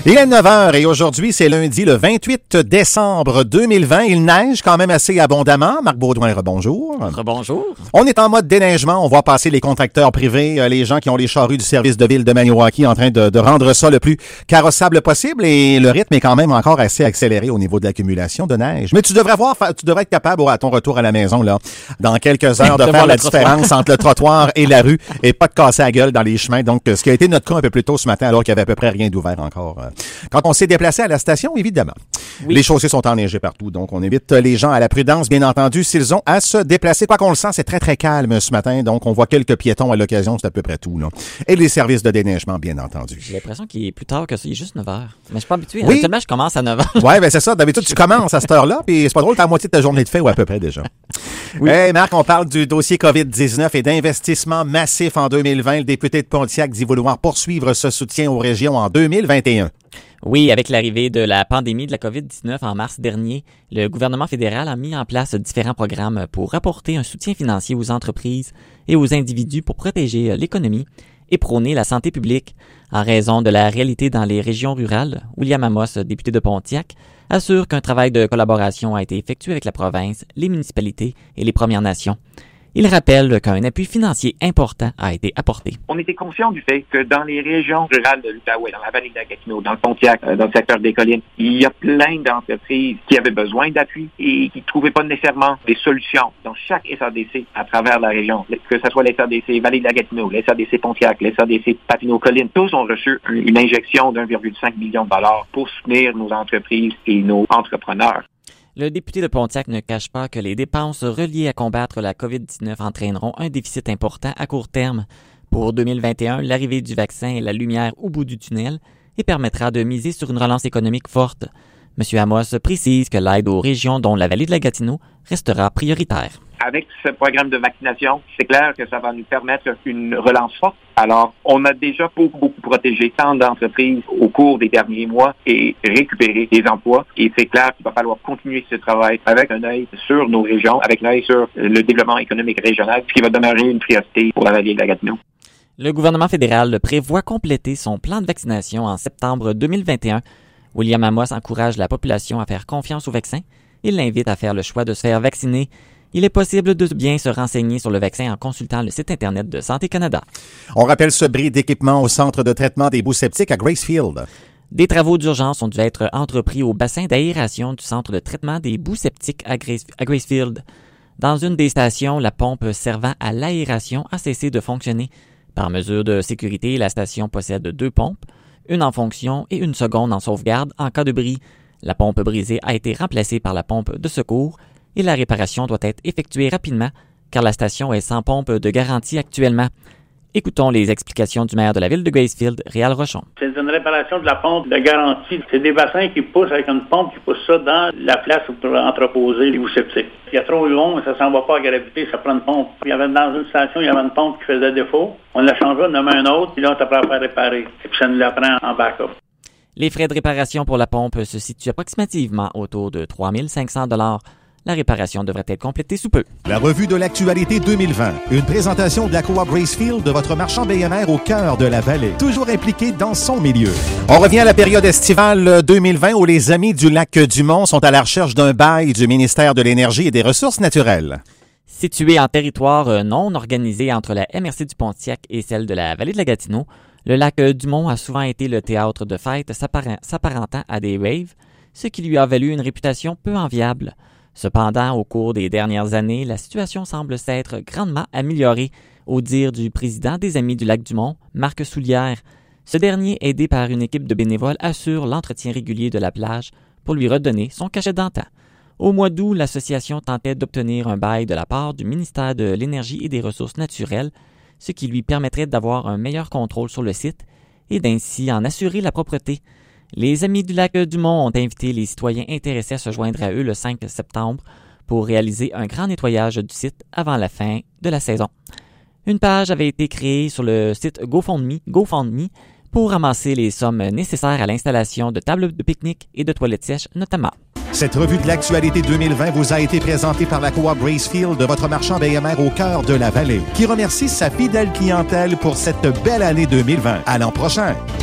Il est 9h et aujourd'hui, c'est lundi le 28 décembre 2020. Il neige quand même assez abondamment. Marc Baudouin, rebonjour. Rebonjour. On est en mode déneigement. On voit passer les contracteurs privés, les gens qui ont les charrues du service de ville de Maniwaki en train de rendre ça le plus carrossable possible. Et le rythme est quand même encore assez accéléré au niveau de l'accumulation de neige. Mais tu devrais être capable, à ton retour à la maison, là, dans quelques heures, de faire la différence entre le trottoir et la rue et pas de casser la gueule dans les chemins. Donc, ce qui a été notre cas un peu plus tôt ce matin, alors qu'il y avait à peu près rien d'ouvert encore. Quand on s'est déplacé à la station, évidemment. Oui. Les chaussées sont enneigées partout, donc on invite les gens à la prudence, bien entendu, s'ils ont à se déplacer. Pas qu'on le sent, c'est très, très calme ce matin, donc on voit quelques piétons à l'occasion, c'est à peu près tout, là. Et les services de déneigement, bien entendu. J'ai l'impression qu'il est plus tard que ça, il est juste 9h. Mais je suis pas habitué. Oui. Habituellement, je commence à 9h. Ouais, ben c'est ça. D'habitude, tu commences à cette heure-là, puis c'est pas drôle, t'as la moitié de ta journée de fait, ou à peu près déjà. Oui. Hey, Marc, on parle du dossier COVID-19 et d'investissement massif en 2020. Le député de Pontiac dit vouloir poursuivre ce soutien aux régions en 2021. Oui, avec l'arrivée de la pandémie de la COVID-19 en mars dernier, le gouvernement fédéral a mis en place différents programmes pour apporter un soutien financier aux entreprises et aux individus pour protéger l'économie et prôner la santé publique. En raison de la réalité dans les régions rurales, William Amos, député de Pontiac, assure qu'un travail de collaboration a été effectué avec la province, les municipalités et les Premières Nations. Il rappelle qu'un appui financier important a été apporté. On était conscient du fait que dans les régions rurales de l'Outaouais, dans la vallée de la Gatineau, dans le Pontiac, dans le secteur des collines, il y a plein d'entreprises qui avaient besoin d'appui et qui ne trouvaient pas nécessairement des solutions dans chaque SADC à travers la région. Que ce soit les SADC Vallée de la Gatineau, les SADC Pontiac, les SADC Papineau-Collines, tous ont reçu une injection d'1,5 million de dollars pour soutenir nos entreprises et nos entrepreneurs. Le député de Pontiac ne cache pas que les dépenses reliées à combattre la COVID-19 entraîneront un déficit important à court terme. Pour 2021, l'arrivée du vaccin est la lumière au bout du tunnel et permettra de miser sur une relance économique forte. M. Amos précise que l'aide aux régions dont la vallée de la Gatineau restera prioritaire. Avec ce programme de vaccination, c'est clair que ça va nous permettre une relance forte. Alors, on a déjà beaucoup protégé tant d'entreprises au cours des derniers mois et récupéré des emplois. Et c'est clair qu'il va falloir continuer ce travail avec un œil sur nos régions, avec un œil sur le développement économique régional, ce qui va demeurer une priorité pour la vallée de la Gatineau. Le gouvernement fédéral prévoit compléter son plan de vaccination en septembre 2021. William Amos encourage la population à faire confiance au vaccin. Il l'invite à faire le choix de se faire vacciner. Il est possible de bien se renseigner sur le vaccin en consultant le site Internet de Santé Canada. On rappelle ce bris d'équipement au centre de traitement des boues septiques à Gracefield. Des travaux d'urgence ont dû être entrepris au bassin d'aération du centre de traitement des boues septiques à Gracefield. Dans une des stations, la pompe servant à l'aération a cessé de fonctionner. Par mesure de sécurité, la station possède 2 pompes, une en fonction et une seconde en sauvegarde en cas de bris. La pompe brisée a été remplacée par la pompe de secours et la réparation doit être effectuée rapidement car la station est sans pompe de garantie actuellement. Écoutons les explications du maire de la ville de Gracefield, Réal Rochon. C'est une réparation de la pompe de garantie. C'est des bassins qui poussent avec une pompe qui pousse ça dans la place pour entreposer les boues septiques. Il y a trop long, ça s'en va pas à gravité, ça prend une pompe. Il y avait dans une station, il y avait une pompe qui faisait défaut. On l'a changé, on en a mis un autre, puis là, on t'a prêt à faire réparer. Et puis ça nous la prend en backup. Les frais de réparation pour la pompe se situent approximativement autour de 3 500 $. La réparation devrait être complétée sous peu. La revue de l'actualité 2020. Une présentation de la Coop Gracefield de votre marchand BMR au cœur de la vallée. Toujours impliqué dans son milieu. On revient à la période estivale 2020 où les amis du lac Dumont sont à la recherche d'un bail du ministère de l'Énergie et des Ressources naturelles. Situé en territoire non organisé entre la MRC du Pontiac et celle de la vallée de la Gatineau, le lac Dumont a souvent été le théâtre de fêtes s'apparentant à des raves, ce qui lui a valu une réputation peu enviable. Cependant, au cours des dernières années, la situation semble s'être grandement améliorée, au dire du président des Amis du Lac-Dumont, Marc Soulière. Ce dernier, aidé par une équipe de bénévoles, assure l'entretien régulier de la plage pour lui redonner son cachet d'antan. Au mois d'août, l'association tentait d'obtenir un bail de la part du ministère de l'Énergie et des Ressources naturelles, ce qui lui permettrait d'avoir un meilleur contrôle sur le site et d'ainsi en assurer la propreté. Les Amis du Lac-Dumont ont invité les citoyens intéressés à se joindre à eux le 5 septembre pour réaliser un grand nettoyage du site avant la fin de la saison. Une page avait été créée sur le site GoFundMe pour ramasser les sommes nécessaires à l'installation de tables de pique-nique et de toilettes sèches notamment. Cette revue de l'actualité 2020 vous a été présentée par la Coop Gracefield de votre marchand BMR au cœur de la vallée, qui remercie sa fidèle clientèle pour cette belle année 2020. À l'an prochain!